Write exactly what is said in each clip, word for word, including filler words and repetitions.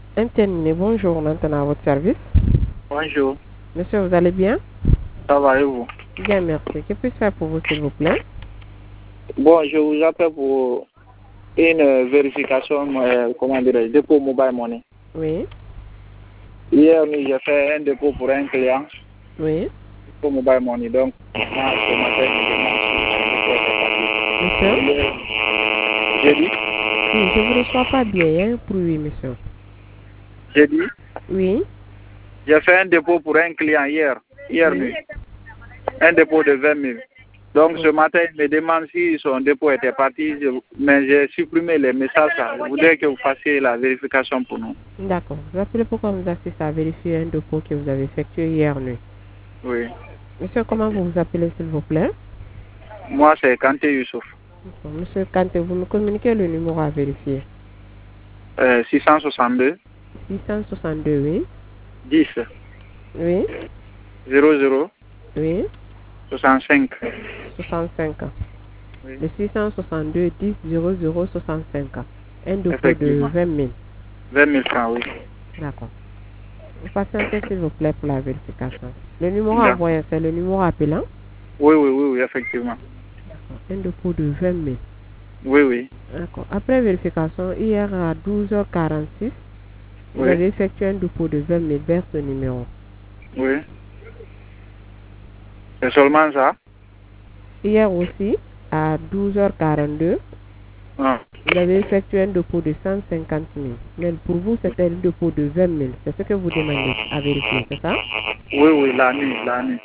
Internet, bonjour, maintenant à votre service. Bonjour. Monsieur, vous allez bien? Ça va et vous? Bien, merci. Que puis-je faire pour vous, s'il vous plaît? Bon, je vous appelle pour une vérification, euh, comment dire, dépôt mobile money. Oui. Hier, j'ai fait un dépôt pour un client, Oui. pour mobile money. Donc, moi, ce matin, je demande si son dépôt était Monsieur? parti. J'ai dit? Oui, je ne vous reçois pas bien, il y a un bruit, monsieur. J'ai dit? Oui. J'ai fait un dépôt pour un client hier, hier Oui. nuit. Un dépôt de vingt mille. Donc Oui. ce matin, il me demande si son dépôt était parti, je- mais j'ai supprimé les messages. Là. Je voudrais que vous fassiez la vérification pour nous. D'accord. Vous appelez pourquoi vous assistez à vérifier un dépôt que vous avez effectué hier nuit. Oui. Monsieur, comment vous vous appelez, s'il vous plaît? Moi, c'est Kanté Youssouf. Bon, monsieur Kante, vous me communiquez le numéro à vérifier. Euh, six cent soixante-deux, six cent soixante-deux, oui. dix, Oui. zéro zéro, Oui. soixante-cinq. soixante-cinq. Oui. Le six cent soixante-deux dix zéro zéro soixante-cinq. Un dépôt de Effectivement. vingt mille. vingt mille francs, oui. D'accord. Vous patientez, s'il vous plaît, pour la vérification. Le numéro D'accord. envoyé, c'est le numéro appelant. Oui, oui, oui, oui, effectivement. Un dépôt de vingt mille. Oui, oui. D'accord. Après vérification, hier à douze heures quarante-six, vous Oui, avez effectué un dépôt de vingt mille vers ce numéro. oui. C'est seulement ça? Hier aussi, à douze heures quarante-deux, Ah. vous avez effectué un dépôt de cent cinquante mille. Mais pour vous, c'était un dépôt de vingt mille. C'est ce que vous demandez à vérifier, c'est ça? Oui, oui, la nuit, la nuit.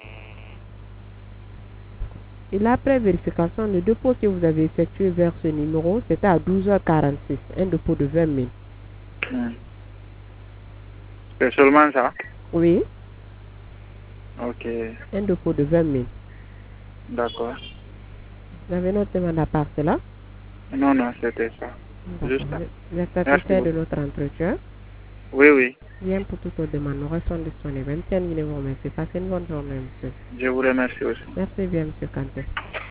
Et là, après vérification, le dépôt que vous avez effectué vers ce numéro, c'était à douze heures quarante-six, un dépôt de vingt mille. Hmm. C'est seulement ça? Oui, Ok, un dépôt de vingt mille. d'accord. Vous avez noté à part cela? Non, non, c'était ça. D'accord. Juste ça. Vous êtes Merci satisfait de beaucoup. notre entretien? Oui, oui. Bien, pour toutes vos demandes, nous restons disponibles. Tiens, vous remercie. Passez une bonne journée, monsieur. Je vous remercie aussi. Merci bien, monsieur Kanté.